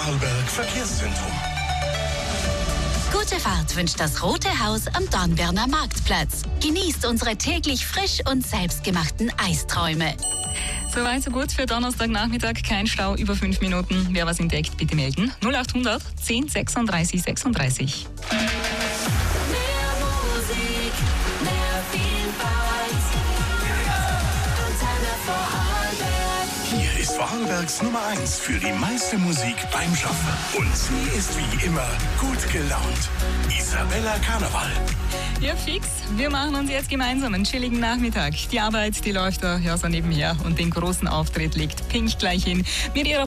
Vorarlberg Verkehrszentrum. Gute Fahrt wünscht das Rote Haus am Dornbirner Marktplatz. Genießt unsere täglich frisch und selbstgemachten Eisträume. Soweit, so gut für Donnerstagnachmittag. Kein Stau über 5 Minuten. Wer was entdeckt, bitte melden. 0800 10 36 36. Mehr Musik, mehr Vielfalt. Antenne Vorarlberg. Hier ist Vorarlbergs Nummer 1 für die meiste Musik beim Schaffen. Und sie ist wie immer gut gelaunt. Isabella Karneval. Ja, fix. Wir machen uns jetzt gemeinsam einen chilligen Nachmittag. Die Arbeit, die läuft da ja so nebenher und den großen Auftritt legt Pink gleich hin mit ihrer